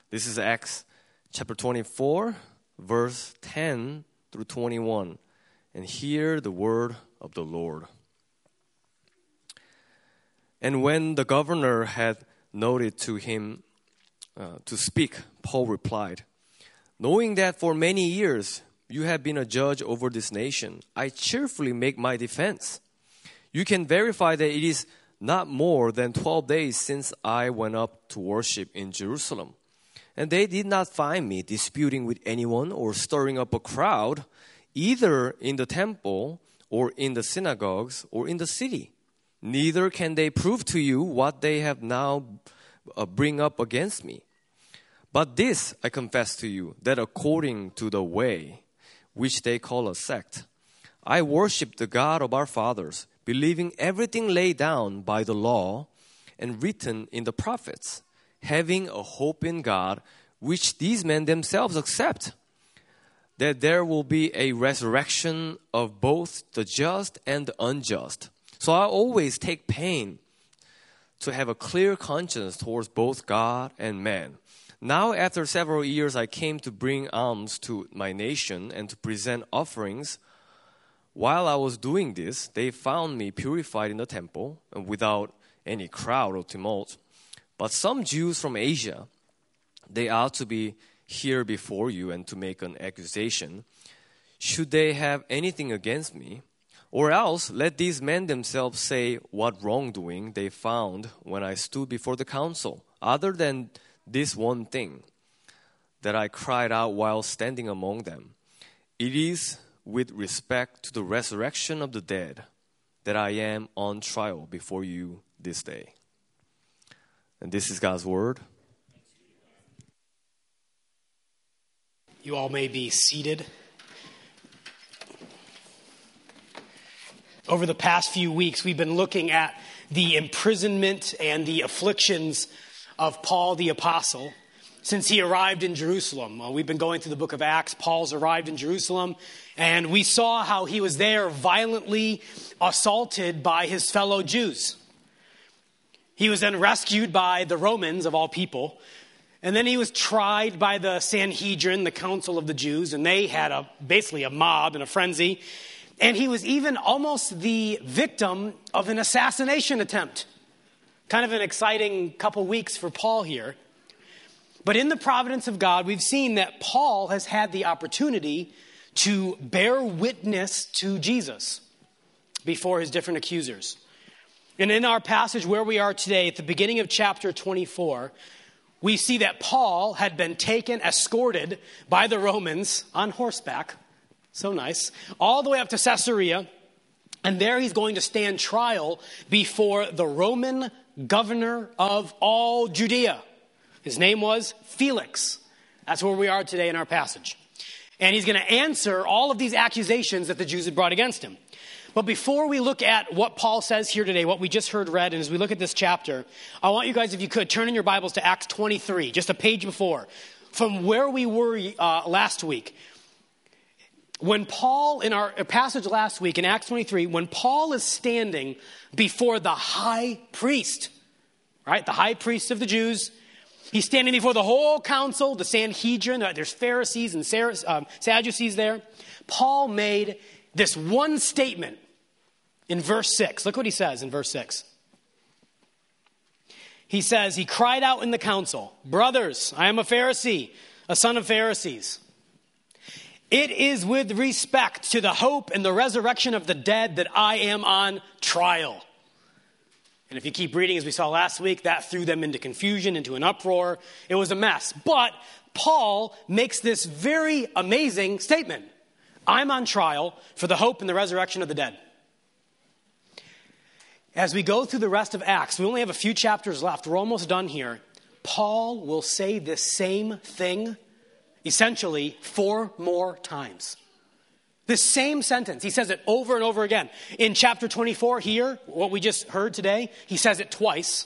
This is Acts chapter 24, verse 10 through 21. And hear the word of the Lord. And when the governor had noted to him to speak, Paul replied, "Knowing that for many years you have been a judge over this nation, I cheerfully make my defense. You can verify that it is not more than 12 days since I went up to worship in Jerusalem. And they did not find me disputing with anyone or stirring up a crowd, either in the temple or in the synagogues or in the city. Neither can they prove to you what they have now bring up against me. But this I confess to you, that according to the way, which they call a sect, I worship the God of our fathers, believing everything laid down by the law and written in the prophets, having a hope in God, which these men themselves accept, that there will be a resurrection of both the just and the unjust. So I always take pain to have a clear conscience towards both God and man. Now after several years I came to bring alms to my nation and to present offerings. While I was doing this, they found me purified in the temple and without any crowd or tumult. But some Jews from Asia, they ought to be here before you and to make an accusation, should they have anything against me. Or else let these men themselves say what wrongdoing they found when I stood before the council, other than this one thing, that I cried out while standing among them. It is with respect to the resurrection of the dead that I am on trial before you this day." And this is God's word. You all may be seated. Over the past few weeks, we've been looking at the imprisonment and the afflictions of Paul the Apostle since he arrived in Jerusalem. We've been going through the book of Acts. Paul's arrived in Jerusalem, and we saw how he was there violently assaulted by his fellow Jews. He was then rescued by the Romans, of all people, and then he was tried by the Sanhedrin, the council of the Jews, and they had basically a mob and a frenzy. And he was even almost the victim of an assassination attempt. Kind of an exciting couple weeks for Paul here. But in the providence of God, we've seen that Paul has had the opportunity to bear witness to Jesus before his different accusers. And in our passage where we are today, at the beginning of chapter 24, we see that Paul had been escorted by the Romans on horseback. So nice. All the way up to Caesarea. And there he's going to stand trial before the Roman governor of all Judea. His name was Felix. That's where we are today in our passage. And he's going to answer all of these accusations that the Jews had brought against him. But before we look at what Paul says here today, what we just heard read, and as we look at this chapter, I want you guys, if you could, turn in your Bibles to Acts 23, just a page before, from where we were last week. When Paul, in our passage last week in Acts 23, when Paul is standing before the high priest, right, the high priest of the Jews, he's standing before the whole council, the Sanhedrin, there's Pharisees and Sadducees there. Paul made this one statement in verse 6. Look what he says in verse 6. He says, he cried out in the council, "Brothers, I am a Pharisee, a son of Pharisees. It is with respect to the hope and the resurrection of the dead that I am on trial." And if you keep reading, as we saw last week, that threw them into confusion, into an uproar. It was a mess. But Paul makes this very amazing statement. I'm on trial for the hope and the resurrection of the dead. As we go through the rest of Acts, we only have a few chapters left. We're almost done here. Paul will say this same thing essentially 4 more times. The same sentence. He says it over and over again. In chapter 24 here, what we just heard today, he says it twice.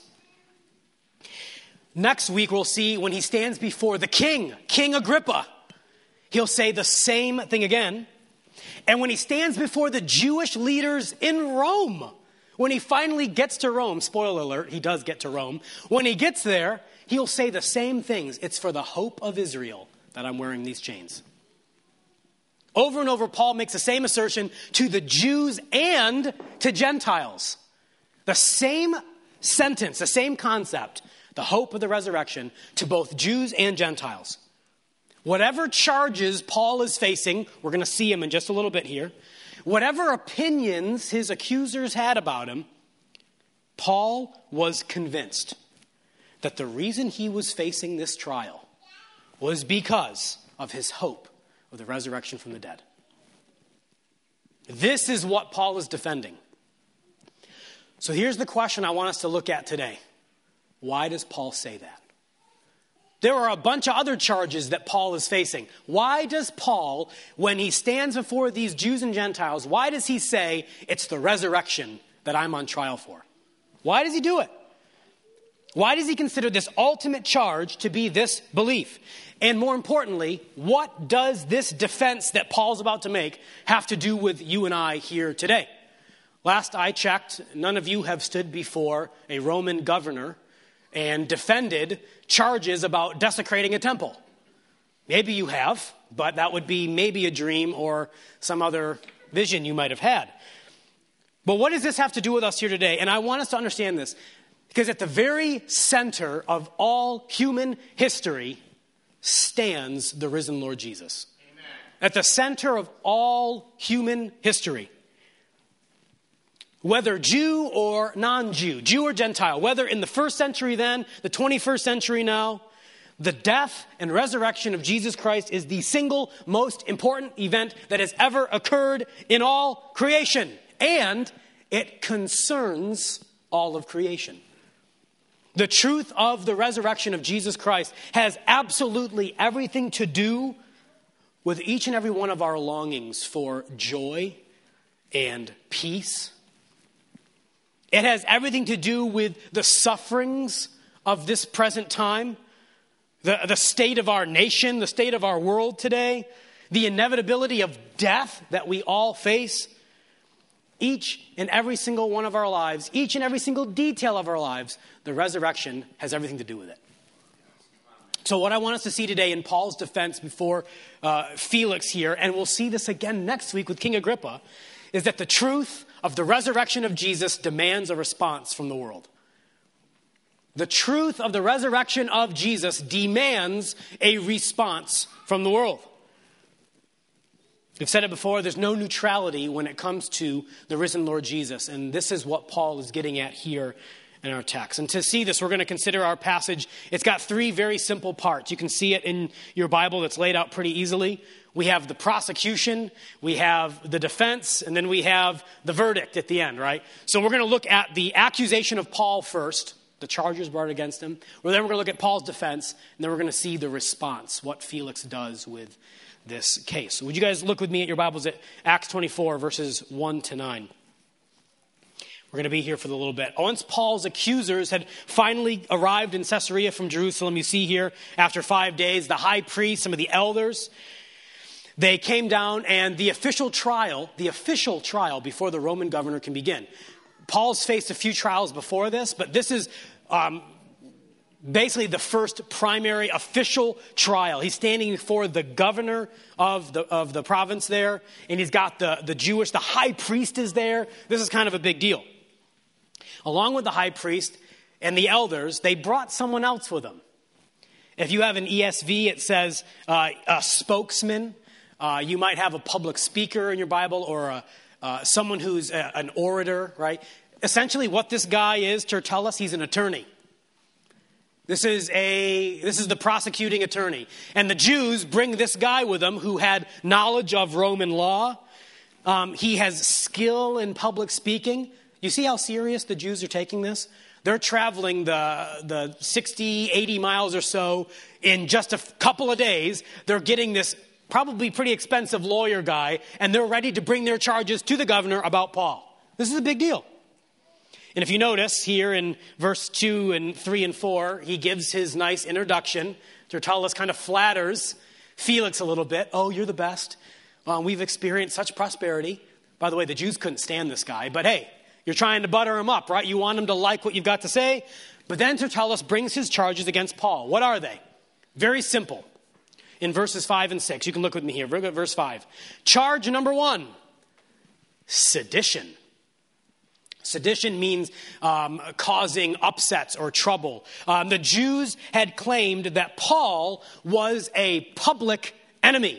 Next week we'll see when he stands before the king, King Agrippa. He'll say the same thing again. And when he stands before the Jewish leaders in Rome, when he finally gets to Rome, spoiler alert, he does get to Rome. When he gets there, he'll say the same things. It's for the hope of Israel that I'm wearing these chains. Over and over, Paul makes the same assertion to the Jews and to Gentiles. The same sentence, the same concept, the hope of the resurrection to both Jews and Gentiles. Whatever charges Paul is facing, we're going to see him in just a little bit here. Whatever opinions his accusers had about him, Paul was convinced that the reason he was facing this trial was because of his hope of the resurrection from the dead. This is what Paul is defending. So here's the question I want us to look at today. Why does Paul say that? There are a bunch of other charges that Paul is facing. Why does Paul, when he stands before these Jews and Gentiles, why does he say it's the resurrection that I'm on trial for? Why does he do it? Why does he consider this ultimate charge to be this belief? And more importantly, what does this defense that Paul's about to make have to do with you and I here today? Last I checked, none of you have stood before a Roman governor and defended charges about desecrating a temple. Maybe you have, but that would be maybe a dream or some other vision you might have had. But what does this have to do with us here today? And I want us to understand this, because at the very center of all human history stands the risen Lord Jesus. Amen. At the center of all human history. Whether Jew or non-Jew, Jew or Gentile, whether in the first century then, the 21st century now, the death and resurrection of Jesus Christ is the single most important event that has ever occurred in all creation. And it concerns all of creation. The truth of the resurrection of Jesus Christ has absolutely everything to do with each and every one of our longings for joy and peace. It has everything to do with the sufferings of this present time, the state of our nation, the state of our world today, the inevitability of death that we all face. Each and every single one of our lives, each and every single detail of our lives, the resurrection has everything to do with it. So what I want us to see today in Paul's defense before Felix here, and we'll see this again next week with King Agrippa, is that the truth of the resurrection of Jesus demands a response from the world. The truth of the resurrection of Jesus demands a response from the world. We've said it before, there's no neutrality when it comes to the risen Lord Jesus. And this is what Paul is getting at here in our text. And to see this, we're going to consider our passage. It's got three very simple parts. You can see it in your Bible. It's laid out pretty easily. We have the prosecution, we have the defense, and then we have the verdict at the end, right? So we're going to look at the accusation of Paul first, the charges brought against him. Then we're going to look at Paul's defense, and then we're going to see the response, what Felix does with this case. So would you guys look with me at your Bibles at Acts 24, verses 1 to 9. We're going to be here for a little bit. Once Paul's accusers had finally arrived in Caesarea from Jerusalem, you see here, after 5 days, the high priest, some of the elders, they came down, and the official trial before the Roman governor can begin. Paul's faced a few trials before this, but this is basically the first primary official trial. He's standing before the governor of the province there, and he's got the high priest is there. This is kind of a big deal. Along with the high priest and the elders, they brought someone else with them. If you have an ESV, it says a spokesman. You might have a public speaker in your Bible, or someone who's an orator, right? Essentially what this guy is, Tertullus, he's an attorney. This is the prosecuting attorney. And the Jews bring this guy with them who had knowledge of Roman law. He has skill in public speaking. You see how serious the Jews are taking this? They're traveling the 60, 80 miles or so in just a couple of days. They're getting this probably pretty expensive lawyer guy, and they're ready to bring their charges to the governor about Paul. This is a big deal. And if you notice here in verse 2 and 3 and 4, he gives his nice introduction. Tertullus kind of flatters Felix a little bit. Oh, you're the best. We've experienced such prosperity. By the way, the Jews couldn't stand this guy, but hey, you're trying to butter him up, right? You want him to like what you've got to say. But then Tertullus brings his charges against Paul. What are they? Very simple. In verses 5 and 6, you can look with me here. Look at verse 5. Charge number 1, sedition. Sedition means causing upsets or trouble. The Jews had claimed that Paul was a public enemy.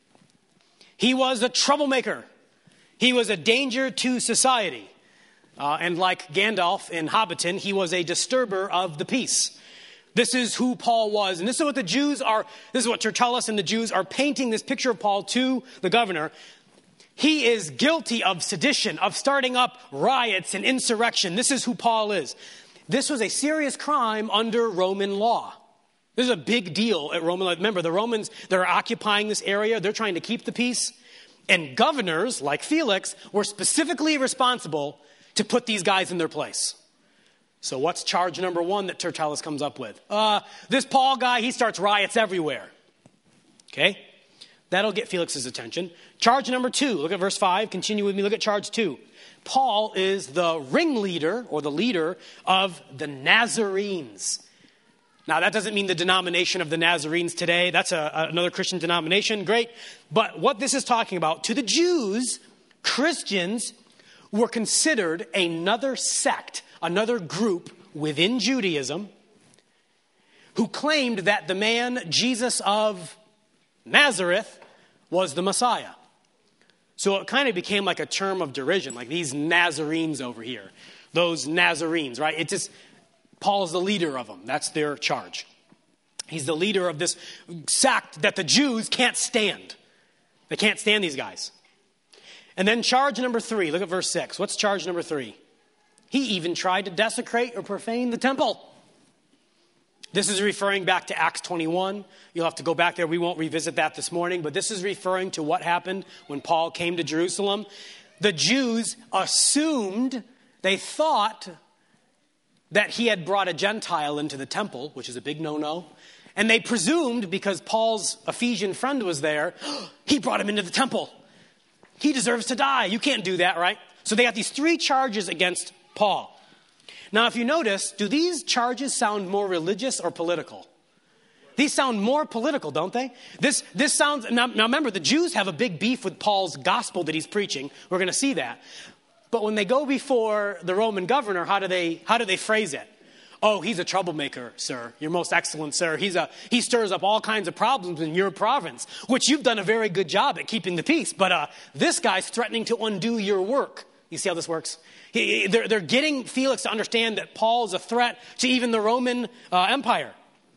He was a troublemaker. He was a danger to society. And like Gandalf in Hobbiton, he was a disturber of the peace. This is who Paul was. And this is what the Jews are, this is what Tertullus and the Jews are painting this picture of Paul to the governor. He is guilty of sedition, of starting up riots and insurrection. This is who Paul is. This was a serious crime under Roman law. This is a big deal at Roman law. Remember, the Romans, they're occupying this area. They're trying to keep the peace. And governors, like Felix, were specifically responsible to put these guys in their place. So what's charge number 1 that Tertullus comes up with? This Paul guy, he starts riots everywhere. Okay? That'll get Felix's attention. Charge number 2, look at verse 5. Continue with me, look at charge 2. Paul is the ringleader or the leader of the Nazarenes. Now, that doesn't mean the denomination of the Nazarenes today. That's another Christian denomination. Great. But what this is talking about, to the Jews, Christians were considered another sect, another group within Judaism who claimed that the man Jesus of Nazareth was the Messiah. So it kind of became like a term of derision, like these Nazarenes over here. Those Nazarenes, right? It just, Paul's the leader of them. That's their charge. He's the leader of this sect that the Jews can't stand. They can't stand these guys. And then charge number 3, look at verse 6. What's charge number 3? He even tried to desecrate or profane the temple. This is referring back to Acts 21. You'll have to go back there. We won't revisit that this morning. But this is referring to what happened when Paul came to Jerusalem. The Jews assumed, they thought that he had brought a Gentile into the temple, which is a big no-no. And they presumed, because Paul's Ephesian friend was there, he brought him into the temple. He deserves to die. You can't do that, right? So they got these 3 charges against Paul. Now, if you notice, do these charges sound more religious or political? These sound more political, don't they? This sounds, now remember, the Jews have a big beef with Paul's gospel that he's preaching. We're going to see that. But when they go before the Roman governor, how do they phrase it? Oh, he's a troublemaker, sir. Your most excellent, sir. He stirs up all kinds of problems in your province, which you've done a very good job at keeping the peace. But this guy's threatening to undo your work. You see how this works? They're getting Felix to understand that Paul is a threat to even the Roman Empire.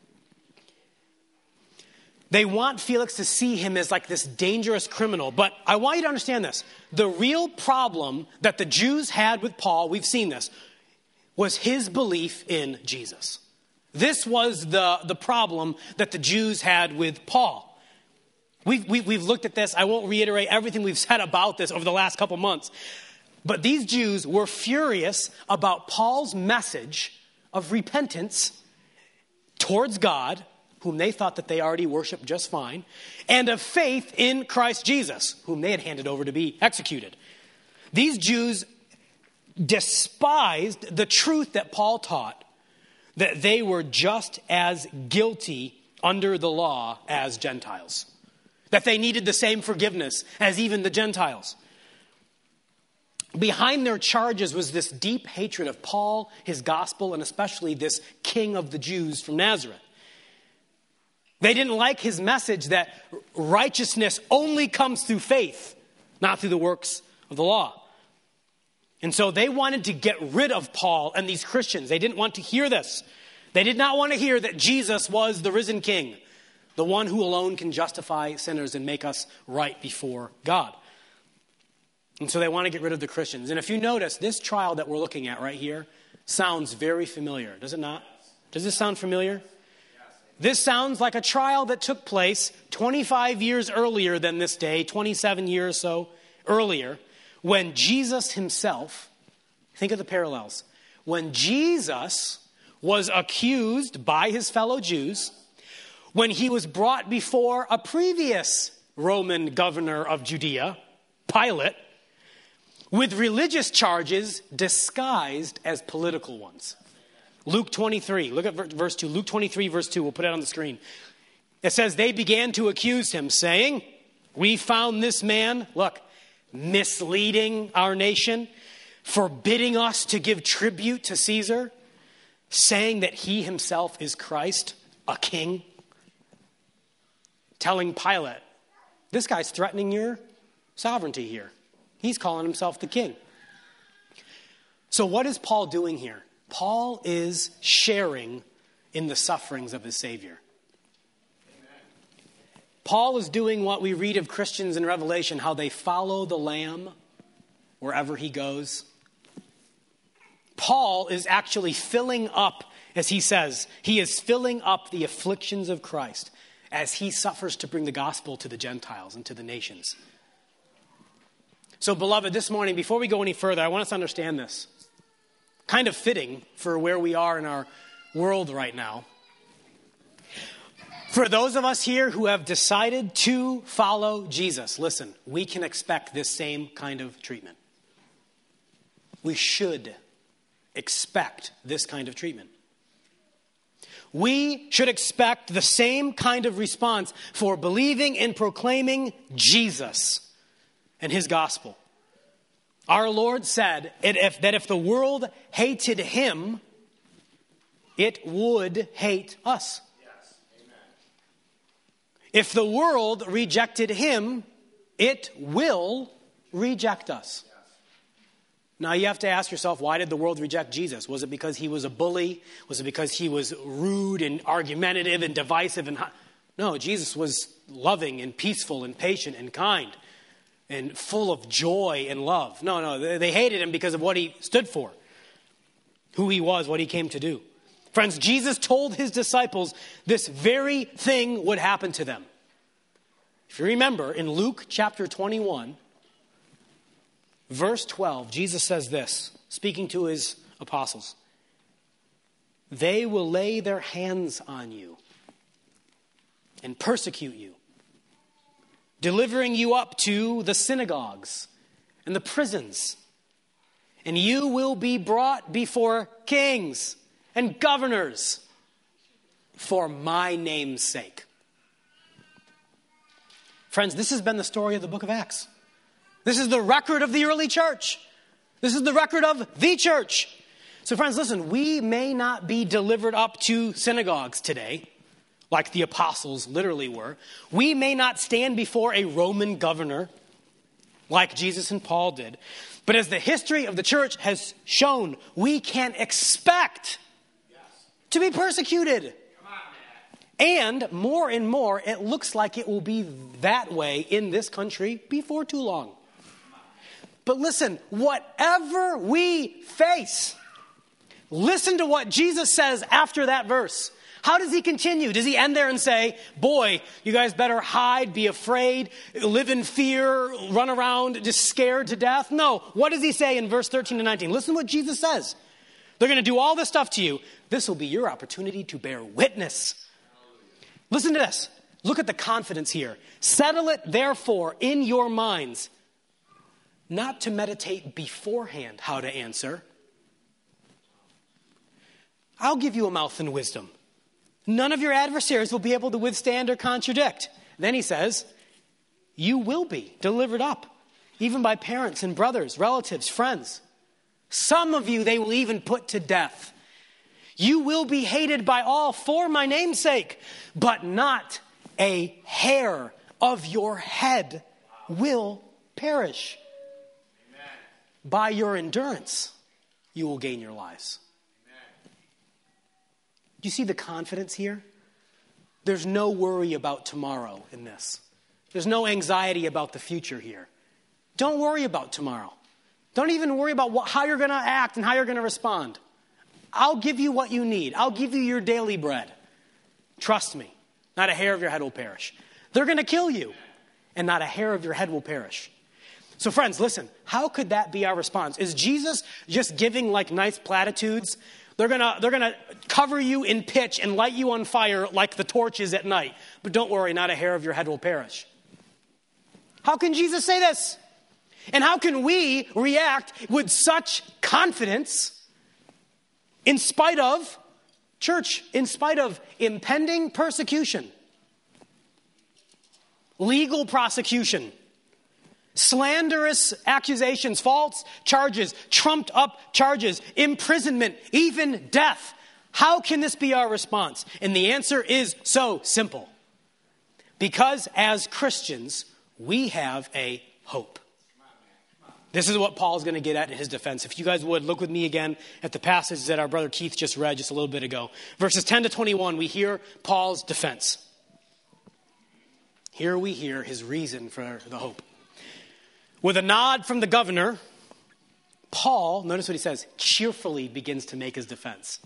They want Felix to see him as like this dangerous criminal. But I want you to understand this. The real problem that the Jews had with Paul, we've seen this, was his belief in Jesus. This was the problem that the Jews had with Paul. We've looked at this. I won't reiterate everything we've said about this over the last couple months. But these Jews were furious about Paul's message of repentance towards God, whom they thought that they already worshiped just fine, and of faith in Christ Jesus, whom they had handed over to be executed. These Jews despised the truth that Paul taught, that they were just as guilty under the law as Gentiles, that they needed the same forgiveness as even the Gentiles. Behind their charges was this deep hatred of Paul, his gospel, and especially this king of the Jews from Nazareth. They didn't like his message that righteousness only comes through faith, not through the works of the law. And so they wanted to get rid of Paul and these Christians. They didn't want to hear this. They did not want to hear that Jesus was the risen king, the one who alone can justify sinners and make us right before God. And so they want to get rid of the Christians. And if you notice, this trial that we're looking at right here sounds very familiar, does it not? Does this sound familiar? This sounds like a trial that took place 25 years earlier than this day, 27 years or so earlier, when Jesus himself, think of the parallels, when Jesus was accused by his fellow Jews, when he was brought before a previous Roman governor of Judea, Pilate, with religious charges disguised as political ones. Luke 23. Look at verse 2. Luke 23, verse 2. We'll put it on the screen. It says, they began to accuse him, saying, we found this man, look, misleading our nation, forbidding us to give tribute to Caesar, saying that he himself is Christ, a king. Telling Pilate, this guy's threatening your sovereignty here. He's calling himself the king. So what is Paul doing here? Paul is sharing in the sufferings of his Savior. Paul is doing what we read of Christians in Revelation, how they follow the Lamb wherever he goes. Paul is actually filling up, as he says, he is filling up the afflictions of Christ as he suffers to bring the gospel to the Gentiles and to the nations. So, beloved, this morning, before we go any further, I want us to understand this. Kind of fitting for where we are in our world right now. For those of us here who have decided to follow Jesus, listen, we can expect this same kind of treatment. We should expect this kind of treatment. We should expect the same kind of response for believing and proclaiming Jesus and his gospel. Our Lord said that if the world hated him, it would hate us. Yes. Amen. If the world rejected him, it will reject us. Yes. Now you have to ask yourself, why did the world reject Jesus? Was it because he was a bully? Was it because he was rude and argumentative and divisive? No, Jesus was loving and peaceful and patient and kind and full of joy and love. No, they hated him because of what he stood for, who he was, what he came to do. Friends, Jesus told his disciples this very thing would happen to them. If you remember, in Luke chapter 21, verse 12, Jesus says this, speaking to his apostles. They will lay their hands on you and persecute you, delivering you up to the synagogues and the prisons. And you will be brought before kings and governors for my name's sake. Friends, this has been the story of the book of Acts. This is the record of the early church. This is the record of the church. So friends, listen, we may not be delivered up to synagogues today, like the apostles literally were. We may not stand before a Roman governor like Jesus and Paul did. But as the history of the church has shown, we can expect to be persecuted. And more, it looks like it will be that way in this country before too long. But listen, whatever we face, listen to what Jesus says after that verse. How does he continue? Does he end there and say, boy, you guys better hide, be afraid, live in fear, run around just scared to death? No. What does he say in verse 13 to 19? Listen to what Jesus says. They're going to do all this stuff to you. This will be your opportunity to bear witness. Listen to this. Look at the confidence here. Settle it, therefore, in your minds, not to meditate beforehand how to answer. I'll give you a mouth and wisdom. None of your adversaries will be able to withstand or contradict. Then he says, you will be delivered up, even by parents and brothers, relatives, friends. Some of you they will even put to death. You will be hated by all for my name's sake, but not a hair of your head will perish. Amen. By your endurance, you will gain your lives. Do you see the confidence here? There's no worry about tomorrow in this. There's no anxiety about the future here. Don't worry about tomorrow. Don't even worry about how you're going to act and how you're going to respond. I'll give you what you need. I'll give you your daily bread. Trust me, not a hair of your head will perish. They're going to kill you, and not a hair of your head will perish. So friends, listen, how could that be our response? Is Jesus just giving like nice platitudes? They're gonna cover you in pitch and light you on fire like the torches at night. But don't worry, not a hair of your head will perish. How can Jesus say this? And how can we react with such confidence in spite of Church, in spite of impending persecution, legal prosecution, slanderous accusations, false charges, trumped up charges, imprisonment, even death, how can this be our response? And the answer is so simple. Because as Christians, we have a hope. This is what Paul's going to get at in his defense. If you guys would, look with me again at the passage that our brother Keith just read just a little bit ago. Verses 10 to 21, we hear Paul's defense. Here we hear his reason for the hope. With a nod from the governor, Paul, notice what he says, cheerfully begins to make his defense.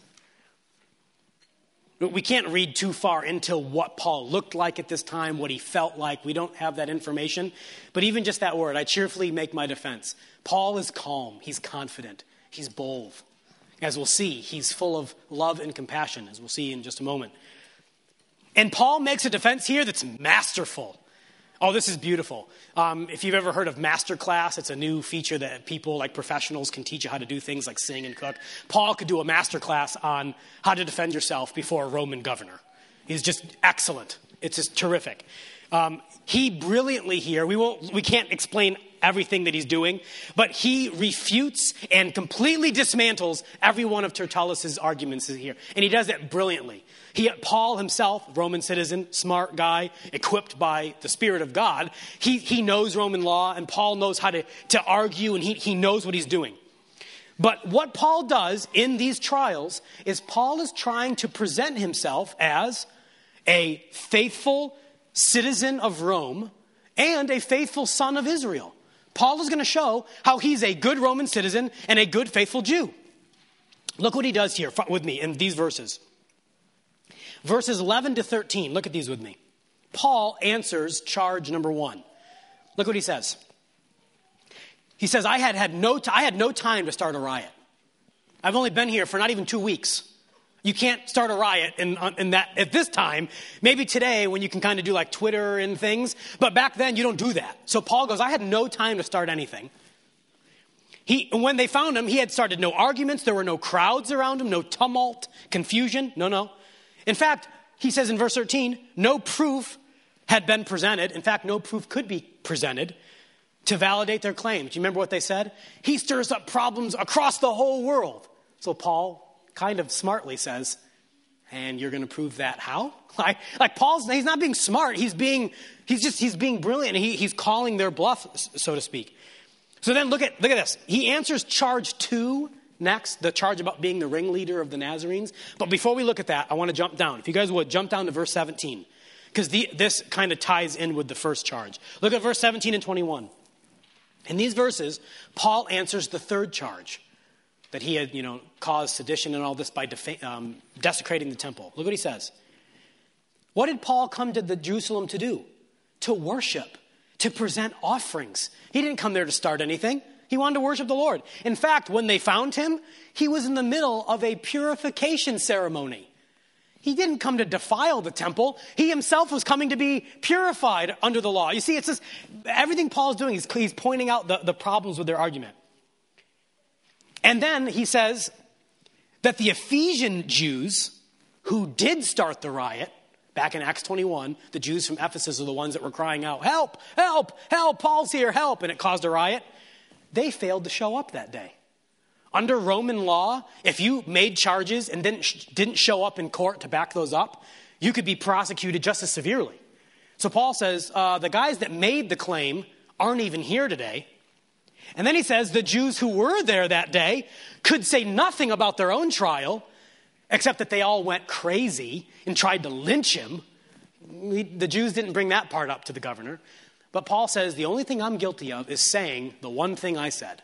We can't read too far into what Paul looked like at this time, what he felt like. We don't have that information. But even just that word, I cheerfully make my defense. Paul is calm. He's confident. He's bold. As we'll see, he's full of love and compassion, as we'll see in just a moment. And Paul makes a defense here that's masterful. Oh, this is beautiful. If you've ever heard of Masterclass, it's a new feature that people like professionals can teach you how to do things like sing and cook. Paul could do a masterclass on how to defend yourself before a Roman governor. He's just excellent. It's just terrific. He brilliantly here, we can't explain everything that he's doing, but he refutes and completely dismantles every one of Tertullus's arguments here. And he does it brilliantly. Paul himself, Roman citizen, smart guy, equipped by the Spirit of God, he knows Roman law, and Paul knows how to argue, and he knows what he's doing. But what Paul does in these trials is Paul is trying to present himself as a faithful citizen of Rome and a faithful son of Israel. Paul is going to show how he's a good Roman citizen and a good faithful Jew. Look what he does here with me in these verses. Verses 11 to 13, look at these with me. Paul answers charge number 1. Look what he says. He says, I had no time to start a riot. I've only been here for not even 2 weeks. You can't start a riot in that at this time. Maybe today when you can kind of do like Twitter and things, but back then you don't do that. So Paul goes, I had no time to start anything. When they found him, he had started no arguments. There were no crowds around him, no tumult, confusion. No. In fact, he says in verse 13, no proof had been presented. In fact, no proof could be presented to validate their claims. Do you remember what they said? He stirs up problems across the whole world. So Paul kind of smartly says, and you're going to prove that how? Like Paul's, he's not being smart. He's being brilliant. He's calling their bluff, so to speak. So then look at this. He answers charge 2 next, the charge about being the ringleader of the Nazarenes. But before we look at that, I want to jump down. If you guys would, jump down to verse 17. Because this kind of ties in with the first charge. Look at verse 17 and 21. In these verses, Paul answers the third charge. That he had, caused sedition and all this by desecrating the temple. Look what he says. What did Paul come to Jerusalem to do? To worship. To present offerings. He didn't come there to start anything. He wanted to worship the Lord. In fact, when they found him, he was in the middle of a purification ceremony. He didn't come to defile the temple. He himself was coming to be purified under the law. You see, it's just everything Paul's doing, he's pointing out the problems with their argument. And then he says that the Ephesian Jews who did start the riot, back in Acts 21, the Jews from Ephesus are the ones that were crying out, help, help, help, Paul's here, help, and it caused a riot. They failed to show up that day. Under Roman law, if you made charges and didn't show up in court to back those up, you could be prosecuted just as severely. So Paul says, the guys that made the claim aren't even here today. And then he says the Jews who were there that day could say nothing about their own trial, except that they all went crazy and tried to lynch him. The Jews didn't bring that part up to the governor. But Paul says, the only thing I'm guilty of is saying the one thing I said.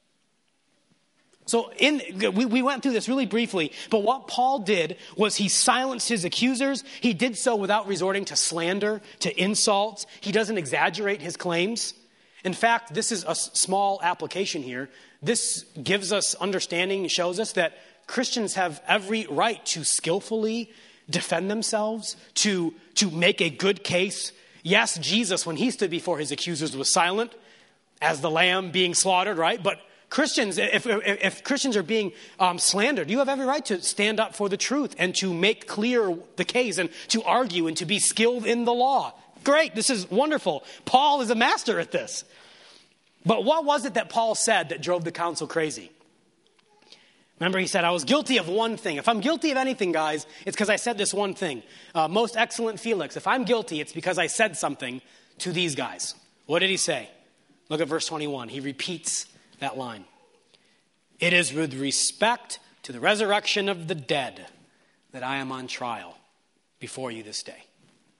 So we went through this really briefly, but what Paul did was he silenced his accusers. He did so without resorting to slander, to insults. He doesn't exaggerate his claims. In fact, this is a small application here. This gives us understanding, shows us that Christians have every right to skillfully defend themselves, to make a good case. Yes, Jesus, when he stood before his accusers, was silent as the lamb being slaughtered, right? But Christians, if Christians are being slandered, you have every right to stand up for the truth and to make clear the case and to argue and to be skilled in the law. Great, this is wonderful. Paul is a master at this. But what was it that Paul said that drove the council crazy? Remember, he said, I was guilty of one thing. If I'm guilty of anything, guys, it's because I said this one thing. Most excellent Felix, if I'm guilty, it's because I said something to these guys. What did he say? Look at verse 21. He repeats that line. It is with respect to the resurrection of the dead that I am on trial before you this day.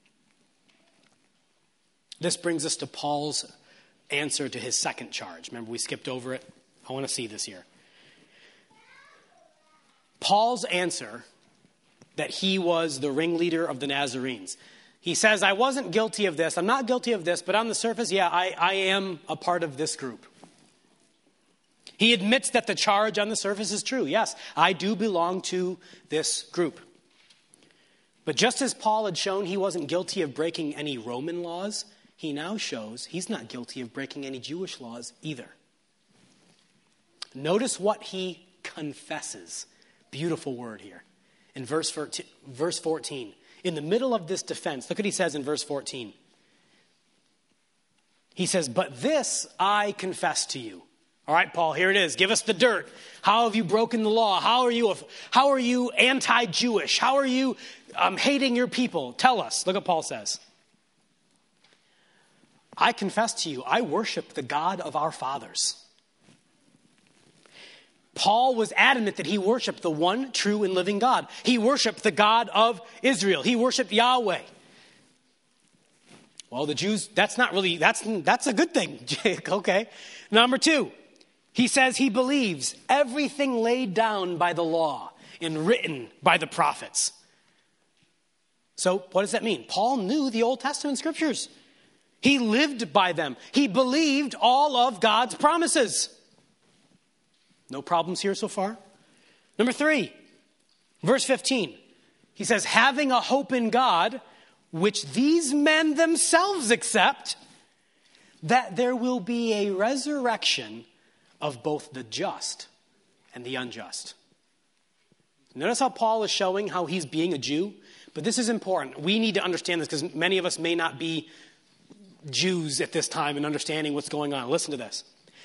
This brings us to Paul's answer to his second charge. Remember, we skipped over it. I want to see this here. Paul's answer that he was the ringleader of the Nazarenes. He says, I wasn't guilty of this. I'm not guilty of this, but on the surface, yeah, I am a part of this group. He admits that the charge on the surface is true. Yes, I do belong to this group. But just as Paul had shown he wasn't guilty of breaking any Roman laws, he now shows he's not guilty of breaking any Jewish laws either. Notice what he confesses. Beautiful word here. In verse 14, in the middle of this defense, look what he says in verse 14. He says, but this I confess to you. All right, Paul, here it is. Give us the dirt. How have you broken the law? How are you anti-Jewish? How are you hating your people? Tell us. Look what Paul says. I confess to you, I worship the God of our fathers. Paul was adamant that he worshiped the one true and living God. He worshiped the God of Israel. He worshiped Yahweh. Well, the Jews, that's a good thing. Okay. Number 2, he says he believes everything laid down by the law and written by the prophets. So what does that mean? Paul knew the Old Testament scriptures. He lived by them. He believed all of God's promises. No problems here so far. Number 3, verse 15. He says, having a hope in God, which these men themselves accept, that there will be a resurrection of both the just and the unjust. Notice how Paul is showing how he's being a Jew. But this is important. We need to understand this because many of us may not be Jews at this time in understanding what's going on. Listen to this.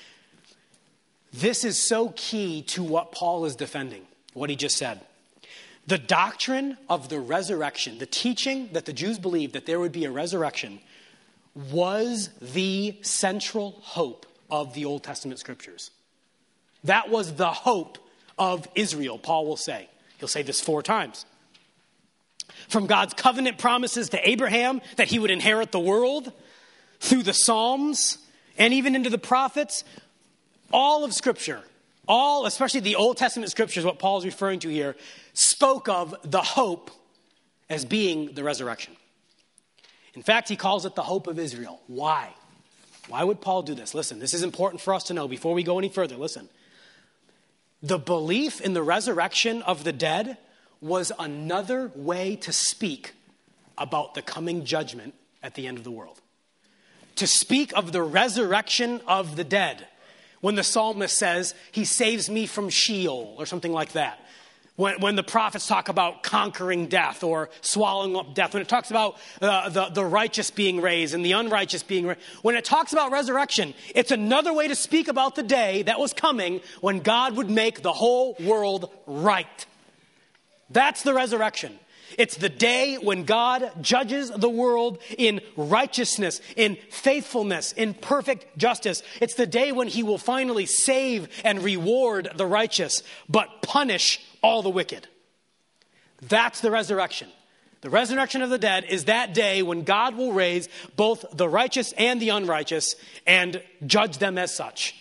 This is so key to what Paul is defending, what he just said. The doctrine of the resurrection, the teaching that the Jews believed that there would be a resurrection, was the central hope of the Old Testament scriptures. That was the hope of Israel, Paul will say. He'll say this 4 times. From God's covenant promises to Abraham that he would inherit the world, through the Psalms, and even into the prophets, all of Scripture, especially the Old Testament Scriptures, what Paul is referring to here, spoke of the hope as being the resurrection. In fact, he calls it the hope of Israel. Why? Why would Paul do this? Listen, this is important for us to know before we go any further. Listen. The belief in the resurrection of the dead was another way to speak about the coming judgment at the end of the world. To speak of the resurrection of the dead. When the psalmist says, he saves me from Sheol, or something like that. When the prophets talk about conquering death or swallowing up death. When it talks about the righteous being raised and the unrighteous being raised. When it talks about resurrection, it's another way to speak about the day that was coming when God would make the whole world right. That's the resurrection. It's the day when God judges the world in righteousness, in faithfulness, in perfect justice. It's the day when he will finally save and reward the righteous, but punish all the wicked. That's the resurrection. The resurrection of the dead is that day when God will raise both the righteous and the unrighteous and judge them as such.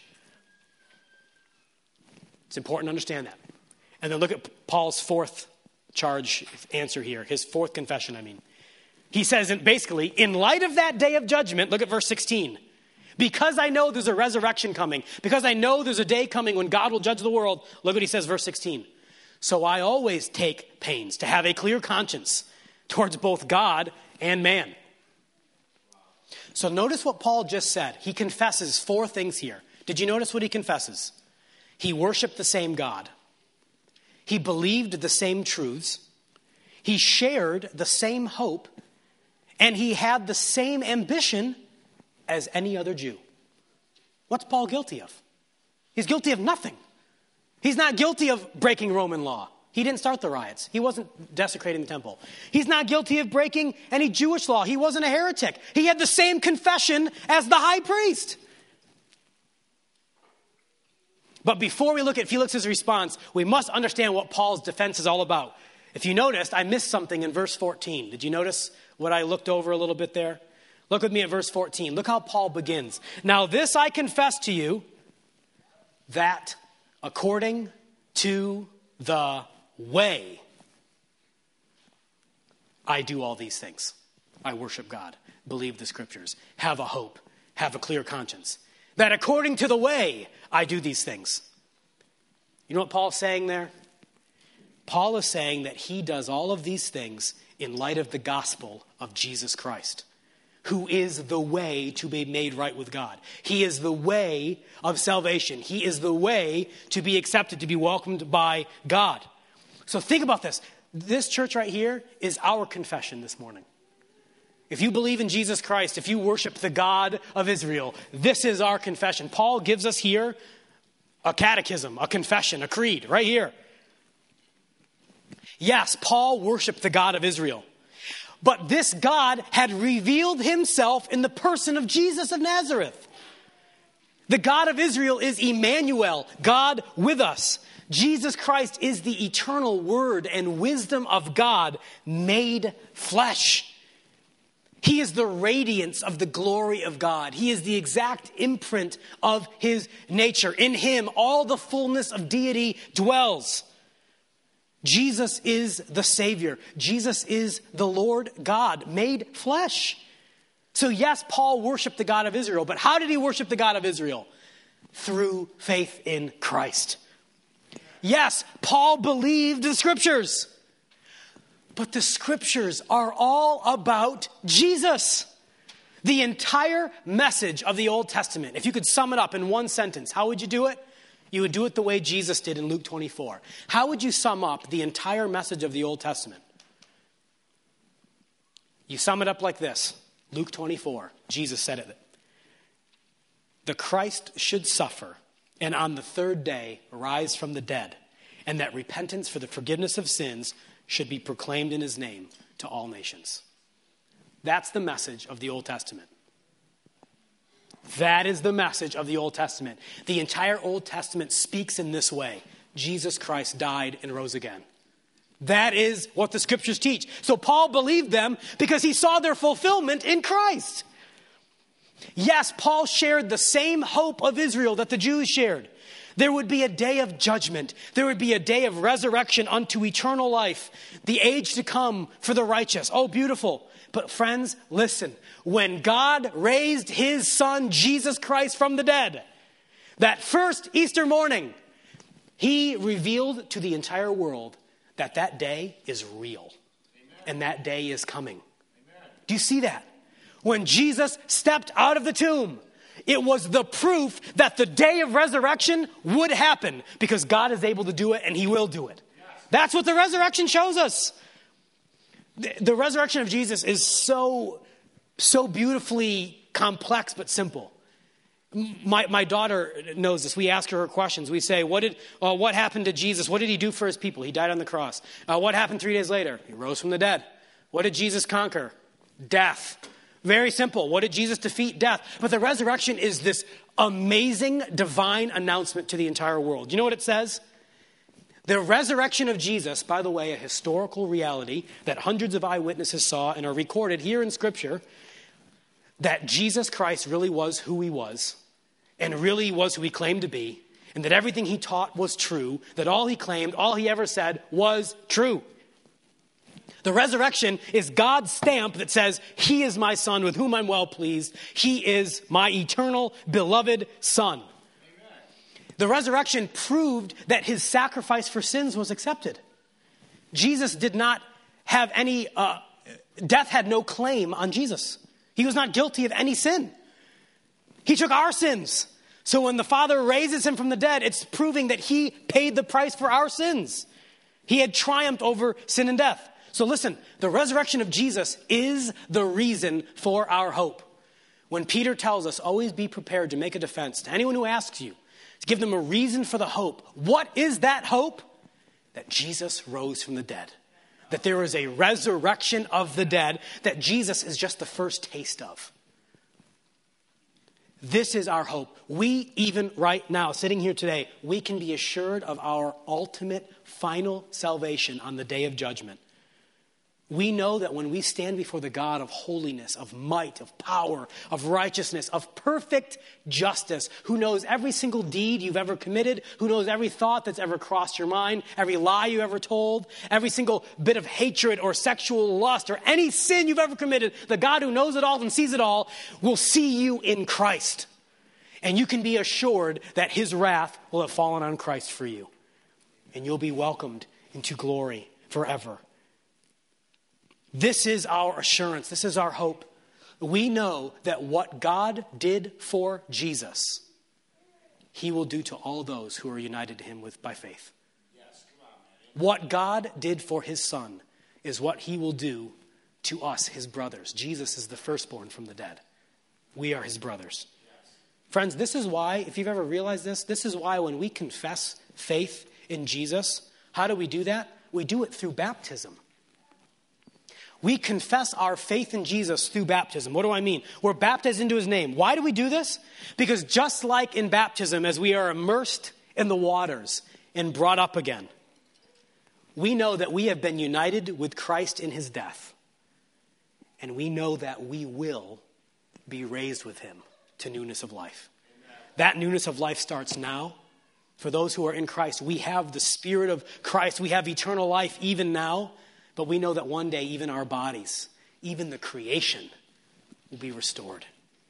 It's important to understand that. And then look at Paul's fourth answer here, his fourth confession, He says, basically, in light of that day of judgment, look at verse 16. Because I know there's a resurrection coming, because I know there's a day coming when God will judge the world, look what he says, verse 16. So I always take pains to have a clear conscience towards both God and man. So notice what Paul just said. He confesses 4 things here. Did you notice what he confesses? He worshiped the same God. He believed the same truths. He shared the same hope. And he had the same ambition as any other Jew. What's Paul guilty of? He's guilty of nothing. He's not guilty of breaking Roman law. He didn't start the riots. He wasn't desecrating the temple. He's not guilty of breaking any Jewish law. He wasn't a heretic. He had the same confession as the high priest. But before we look at Felix's response, we must understand what Paul's defense is all about. If you noticed, I missed something in verse 14. Did you notice what I looked over a little bit there? Look with me at verse 14. Look how Paul begins. Now this I confess to you, that according to the way I do all these things. I worship God, believe the scriptures, have a hope, have a clear conscience. That according to the way I do these things. You know what Paul's saying there? Paul is saying that he does all of these things in light of the gospel of Jesus Christ, who is the way to be made right with God. He is the way of salvation. He is the way to be accepted, to be welcomed by God. So think about this. This church right here is our confession this morning. If you believe in Jesus Christ, if you worship the God of Israel, this is our confession. Paul gives us here a catechism, a confession, a creed, right here. Yes, Paul worshiped the God of Israel. But this God had revealed himself in the person of Jesus of Nazareth. The God of Israel is Emmanuel, God with us. Jesus Christ is the eternal word and wisdom of God made flesh. He is the radiance of the glory of God. He is the exact imprint of his nature. In him, all the fullness of deity dwells. Jesus is the Savior. Jesus is the Lord God made flesh. So yes, Paul worshiped the God of Israel, but how did he worship the God of Israel? Through faith in Christ. Yes, Paul believed the scriptures. But the scriptures are all about Jesus. The entire message of the Old Testament, if you could sum it up in one sentence, how would you do it? You would do it the way Jesus did in Luke 24. How would you sum up the entire message of the Old Testament? You sum it up like this. Luke 24, Jesus said it. The Christ should suffer and on the third day rise from the dead, and that repentance for the forgiveness of sins should be proclaimed in his name to all nations. That's the message of the Old Testament. That is the message of the Old Testament. The entire Old Testament speaks in this way. Jesus Christ died and rose again. That is what the scriptures teach. So Paul believed them because he saw their fulfillment in Christ. Yes, Paul shared the same hope of Israel that the Jews shared. There would be a day of judgment. There would be a day of resurrection unto eternal life. The age to come for the righteous. Oh, beautiful. But friends, listen. When God raised his son, Jesus Christ, from the dead, that first Easter morning, he revealed to the entire world that that day is real. Amen. And that day is coming. Amen. Do you see that? When Jesus stepped out of the tomb, it was the proof that the day of resurrection would happen because God is able to do it and he will do it. Yes. That's what the resurrection shows us. The resurrection of Jesus is so beautifully complex but simple. My daughter knows this. We ask her questions. We say, what happened to Jesus? What did he do for his people? He died on the cross. What happened 3 days later? He rose from the dead. What did Jesus conquer? Death. Very simple. What did Jesus defeat? Death. But the resurrection is this amazing divine announcement to the entire world. You know what it says? The resurrection of Jesus, by the way, a historical reality that hundreds of eyewitnesses saw and are recorded here in Scripture, that Jesus Christ really was who he was and really was who he claimed to be, and that everything he taught was true, that all he claimed, all he ever said was true. The resurrection is God's stamp that says, he is my son with whom I'm well pleased. He is my eternal beloved son. Amen. The resurrection proved that his sacrifice for sins was accepted. Jesus did not have any, death had no claim on Jesus. He was not guilty of any sin. He took our sins So when the Father raises him from the dead, it's proving that he paid the price for our sins. He had triumphed over sin and death. So listen, the resurrection of Jesus is the reason for our hope. When Peter tells us, always be prepared to make a defense to anyone who asks you, to give them a reason for the hope. What is that hope? That Jesus rose from the dead. That there is a resurrection of the dead that Jesus is just the first taste of. This is our hope. We, even right now, sitting here today, we can be assured of our ultimate, final salvation on the day of judgment. We know that when we stand before the God of holiness, of might, of power, of righteousness, of perfect justice, who knows every single deed you've ever committed, who knows every thought that's ever crossed your mind, every lie you ever told, every single bit of hatred or sexual lust or any sin you've ever committed, the God who knows it all and sees it all will see you in Christ. And you can be assured that his wrath will have fallen on Christ for you. And you'll be welcomed into glory forever. This is our assurance. This is our hope. We know that what God did for Jesus, he will do to all those who are united to him by faith. Yes, come on, man. What God did for his son is what he will do to us, his brothers. Jesus is the firstborn from the dead. We are his brothers. Yes. Friends, this is why, if you've ever realized this is why when we confess faith in Jesus, how do we do that? We do it through baptism. We confess our faith in Jesus through baptism. What do I mean? We're baptized into his name. Why do we do this? Because just like in baptism, as we are immersed in the waters and brought up again, we know that we have been united with Christ in his death. And we know that we will be raised with him to newness of life. Amen. That newness of life starts now. For those who are in Christ, we have the Spirit of Christ. We have eternal life even now. But we know that one day, even our bodies, even the creation, will be restored.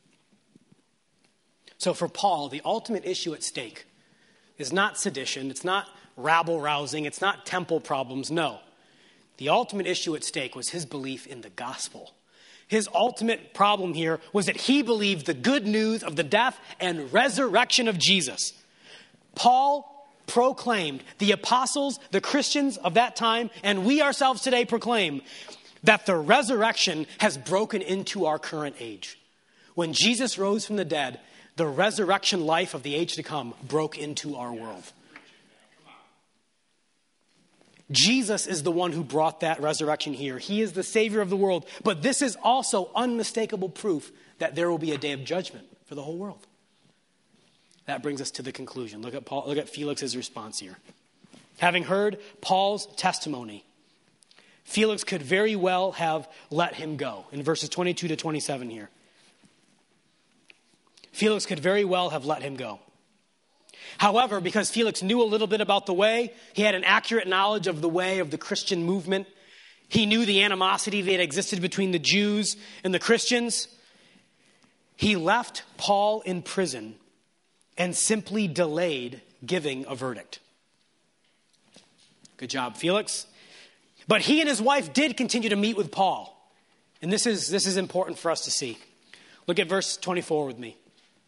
So for Paul, the ultimate issue at stake is not sedition, it's not rabble-rousing, it's not temple problems, no. The ultimate issue at stake was his belief in the gospel. His ultimate problem here was that he believed the good news of the death and resurrection of Jesus. Paul proclaimed, the apostles, the Christians of that time, and we ourselves today proclaim that the resurrection has broken into our current age. When Jesus rose from the dead, the resurrection life of the age to come broke into our world. Jesus is the one who brought that resurrection here. He is the Savior of the world. But this is also unmistakable proof that there will be a day of judgment for the whole world. That brings us to the conclusion. Look at Felix's response here. Having heard Paul's testimony, Felix could very well have let him go. In verses 22 to 27 here. Felix could very well have let him go. However, because Felix knew a little bit about the way, he had an accurate knowledge of the way of the Christian movement. He knew the animosity that existed between the Jews and the Christians. He left Paul in prison and simply delayed giving a verdict. Good job, Felix. But he and his wife did continue to meet with Paul. And this is important for us to see. Look at verse 24 with me.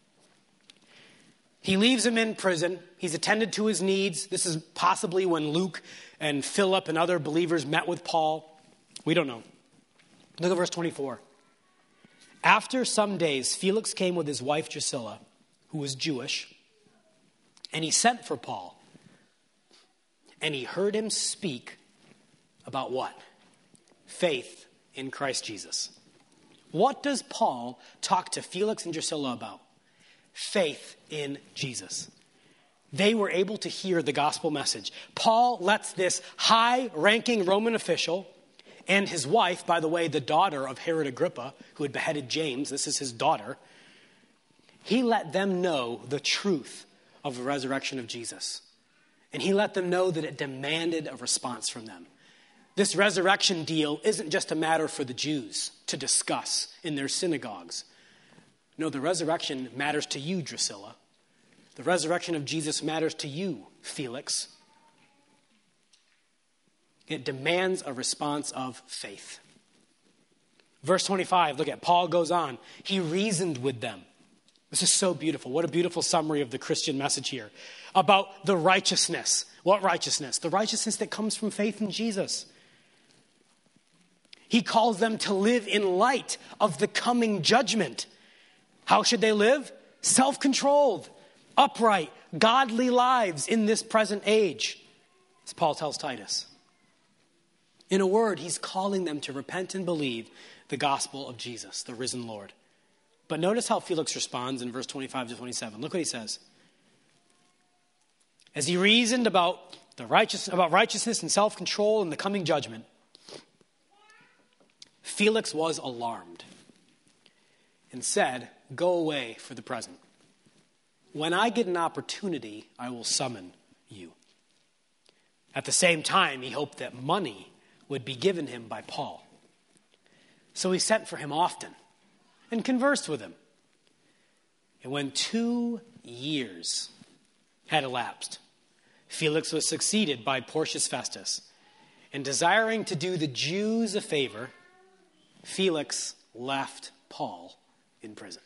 He leaves him in prison. He's attended to his needs. This is possibly when Luke and Philip and other believers met with Paul. We don't know. Look at verse 24. After some days, Felix came with his wife Drusilla, who was Jewish, and he sent for Paul. And he heard him speak about what? Faith in Christ Jesus. What does Paul talk to Felix and Drusilla about? Faith in Jesus. They were able to hear the gospel message. Paul lets this high-ranking Roman official and his wife, by the way, the daughter of Herod Agrippa, who had beheaded James, this is his daughter, he let them know the truth of the resurrection of Jesus. And he let them know that it demanded a response from them. This resurrection deal isn't just a matter for the Jews to discuss in their synagogues. No, the resurrection matters to you, Drusilla. The resurrection of Jesus matters to you, Felix. It demands a response of faith. Verse 25, look at Paul goes on. He reasoned with them. This is so beautiful. What a beautiful summary of the Christian message here about the righteousness. What righteousness? The righteousness that comes from faith in Jesus. He calls them to live in light of the coming judgment. How should they live? Self-controlled, upright, godly lives in this present age, as Paul tells Titus. In a word, he's calling them to repent and believe the gospel of Jesus, the risen Lord. But notice how Felix responds in verse 25 to 27. Look what he says. As he reasoned about righteousness and self-control and the coming judgment, Felix was alarmed and said, "Go away for the present. When I get an opportunity, I will summon you." At the same time, he hoped that money would be given him by Paul. So he sent for him often and conversed with him. And when 2 years had elapsed, Felix was succeeded by Porcius Festus. And desiring to do the Jews a favor, Felix left Paul in prison.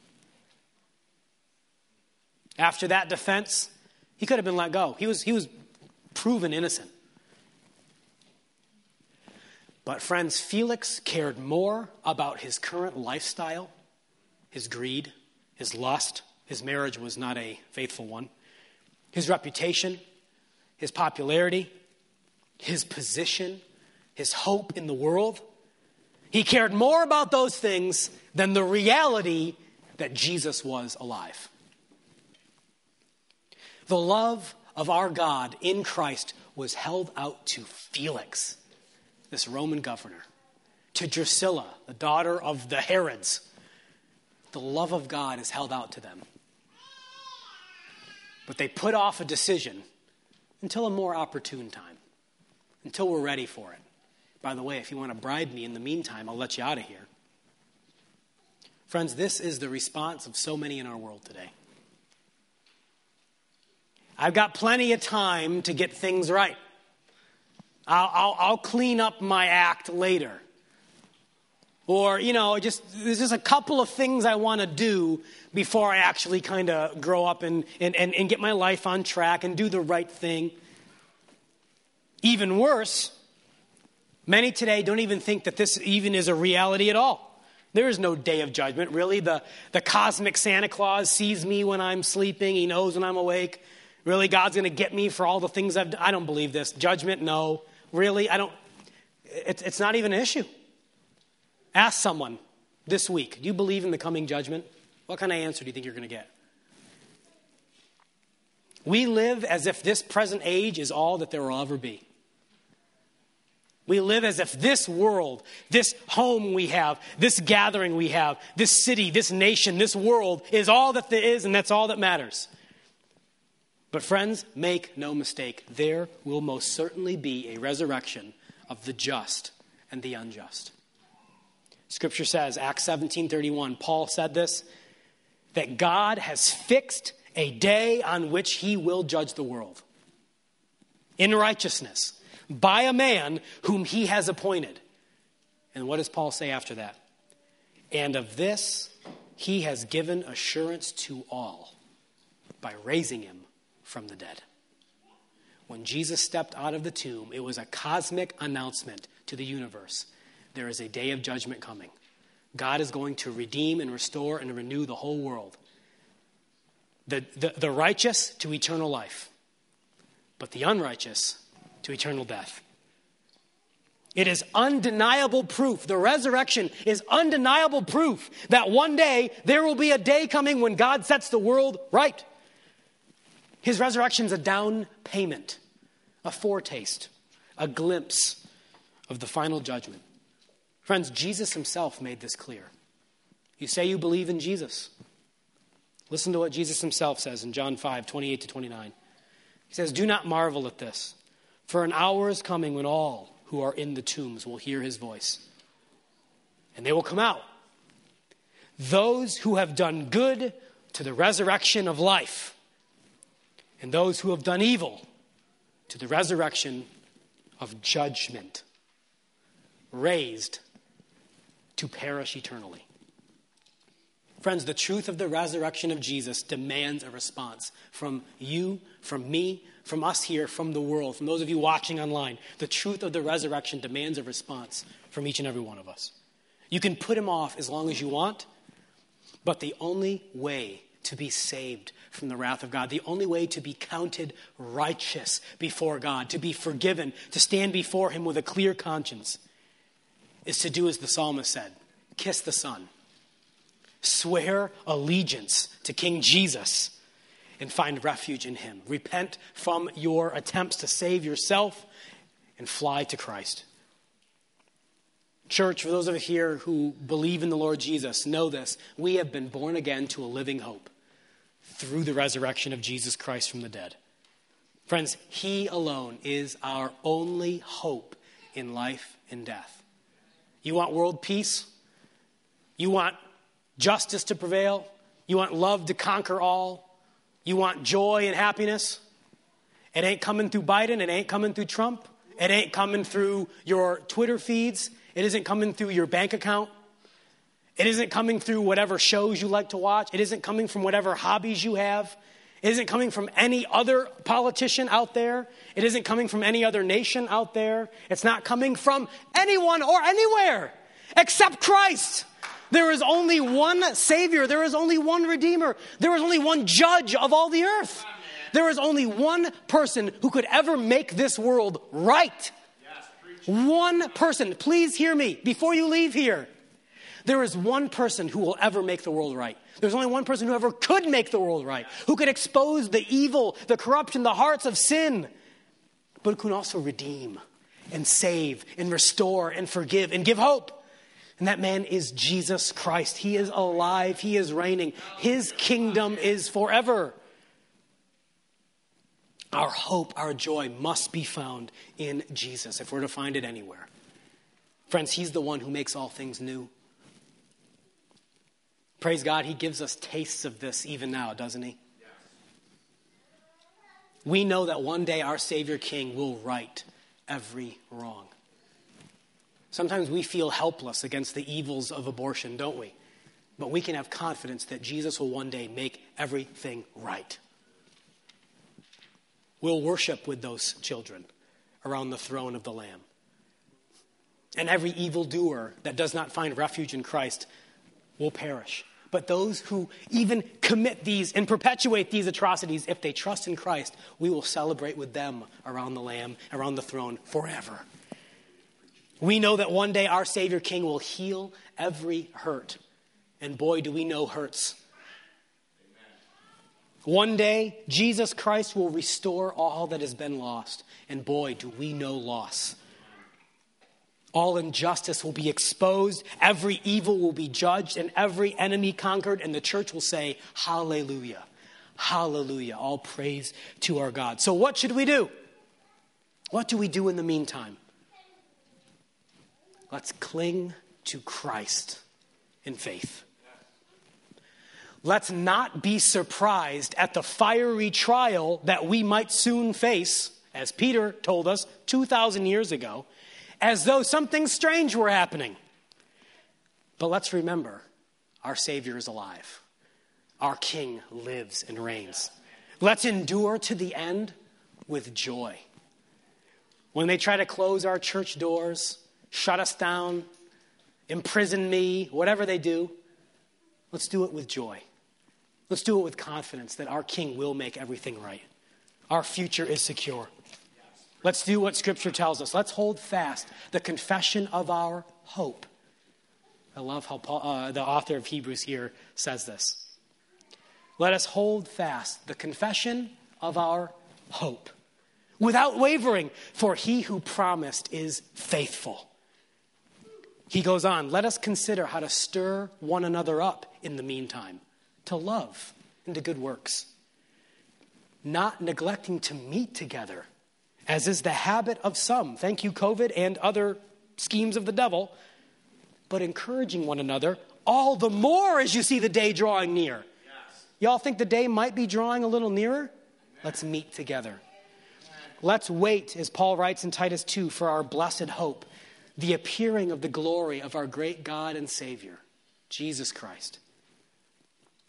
After that defense, he could have been let go. He was proven innocent. But friends, Felix cared more about his current lifestyle, his greed, his lust. His marriage was not a faithful one. His reputation, his popularity, his position, his hope in the world. He cared more about those things than the reality that Jesus was alive. The love of our God in Christ was held out to Felix, this Roman governor, to Drusilla, the daughter of the Herods. The love of God is held out to them. But they put off a decision until a more opportune time, until we're ready for it. By the way, if you want to bribe me in the meantime, I'll let you out of here. Friends, this is the response of so many in our world today. I've got plenty of time to get things right. I'll clean up my act later. Or, there's just a couple of things I want to do before I actually kind of grow up and get my life on track and do the right thing. Even worse, many today don't even think that this even is a reality at all. There is no day of judgment, really. The cosmic Santa Claus sees me when I'm sleeping. He knows when I'm awake. Really, God's going to get me for all the things I've done. I don't believe this. Judgment, no. Really, I don't. It's not even an issue. Ask someone this week, do you believe in the coming judgment? What kind of answer do you think you're going to get? We live as if this present age is all that there will ever be. We live as if this world, this home we have, this gathering we have, this city, this nation, this world is all that there is, and that's all that matters. But friends, make no mistake, there will most certainly be a resurrection of the just and the unjust. Scripture says, Acts 17:31, Paul said this, that God has fixed a day on which he will judge the world in righteousness by a man whom he has appointed. And what does Paul say after that? And of this he has given assurance to all by raising him from the dead. When Jesus stepped out of the tomb, it was a cosmic announcement to the universe. There is a day of judgment coming. God is going to redeem and restore and renew the whole world. The righteous to eternal life, but the unrighteous to eternal death. It is undeniable proof. The resurrection is undeniable proof that one day there will be a day coming when God sets the world right. His resurrection is a down payment, a foretaste, a glimpse of the final judgment. Friends, Jesus himself made this clear. You say you believe in Jesus. Listen to what Jesus himself says in John 5:28 to 29. He says, do not marvel at this, for an hour is coming when all who are in the tombs will hear his voice, and they will come out. Those who have done good to the resurrection of life, and those who have done evil to the resurrection of judgment, raised to perish eternally. Friends, the truth of the resurrection of Jesus demands a response from you, from me, from us here, from the world, from those of you watching online. The truth of the resurrection demands a response from each and every one of us. You can put him off as long as you want, but the only way to be saved from the wrath of God, the only way to be counted righteous before God, to be forgiven, to stand before him with a clear conscience, is to do as the psalmist said, kiss the Son. Swear allegiance to King Jesus and find refuge in him. Repent from your attempts to save yourself and fly to Christ. Church, for those of you here who believe in the Lord Jesus, know this. We have been born again to a living hope through the resurrection of Jesus Christ from the dead. Friends, he alone is our only hope in life and death. You want world peace? You want justice to prevail? You want love to conquer all? You want joy and happiness? It ain't coming through Biden. It ain't coming through Trump. It ain't coming through your Twitter feeds. It isn't coming through your bank account. It isn't coming through whatever shows you like to watch. It isn't coming from whatever hobbies you have. It isn't coming from any other politician out there. It isn't coming from any other nation out there. It's not coming from anyone or anywhere except Christ. There is only one Savior. There is only one Redeemer. There is only one Judge of all the earth. There is only one person who could ever make this world right. One person. Please hear me before you leave here. There is one person who will ever make the world right. There's only one person who ever could make the world right, who could expose the evil, the corruption, the hearts of sin, but who can also redeem and save and restore and forgive and give hope. And that man is Jesus Christ. He is alive. He is reigning. His kingdom is forever. Our hope, our joy must be found in Jesus if we're to find it anywhere. Friends, he's the one who makes all things new. Praise God, he gives us tastes of this even now, doesn't he? Yes. We know that one day our Savior King will right every wrong. Sometimes we feel helpless against the evils of abortion, don't we? But we can have confidence that Jesus will one day make everything right. We'll worship with those children around the throne of the Lamb. And every evildoer that does not find refuge in Christ will perish. But those who even commit these and perpetuate these atrocities, if they trust in Christ, we will celebrate with them around the Lamb, around the throne forever. We know that one day our Savior King will heal every hurt. And boy, do we know hurts. One day, Jesus Christ will restore all that has been lost. And boy, do we know loss. All injustice will be exposed, every evil will be judged, and every enemy conquered, and the church will say, hallelujah, hallelujah, all praise to our God. So what should we do? What do we do in the meantime? Let's cling to Christ in faith. Let's not be surprised at the fiery trial that we might soon face, as Peter told us 2,000 years ago, as though something strange were happening. But let's remember, our Savior is alive. Our King lives and reigns. Let's endure to the end with joy. When they try to close our church doors, shut us down, imprison me, whatever they do, let's do it with joy. Let's do it with confidence that our King will make everything right. Our future is secure. Let's do what Scripture tells us. Let's hold fast the confession of our hope. I love how Paul, the author of Hebrews here says this. Let us hold fast the confession of our hope without wavering, for he who promised is faithful. He goes on, let us consider how to stir one another up in the meantime to love and to good works, not neglecting to meet together, as is the habit of some. Thank you, COVID and other schemes of the devil. But encouraging one another all the more as you see the day drawing near. Yes. Y'all think the day might be drawing a little nearer? Amen. Let's meet together. Amen. Let's wait, as Paul writes in Titus 2, for our blessed hope, the appearing of the glory of our great God and Savior, Jesus Christ.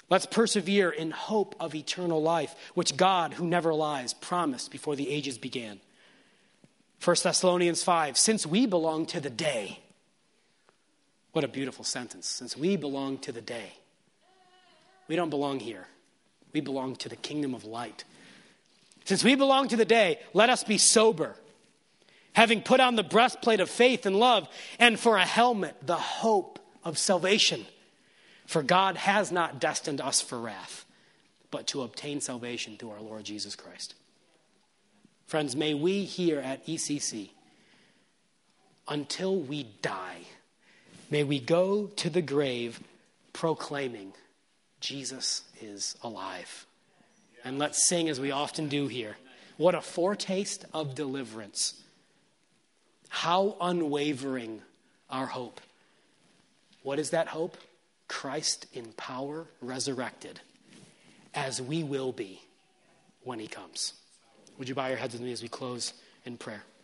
Let's persevere in hope of eternal life, which God, who never lies, promised before the ages began. 1 Thessalonians 5, since we belong to the day. What a beautiful sentence. Since we belong to the day. We don't belong here. We belong to the kingdom of light. Since we belong to the day, let us be sober, having put on the breastplate of faith and love, and for a helmet, the hope of salvation. For God has not destined us for wrath, but to obtain salvation through our Lord Jesus Christ. Friends, may we here at ECC, until we die, may we go to the grave proclaiming Jesus is alive. And let's sing as we often do here. What a foretaste of deliverance. How unwavering our hope. What is that hope? Christ in power resurrected, as we will be when he comes. Would you bow your heads with me as we close in prayer?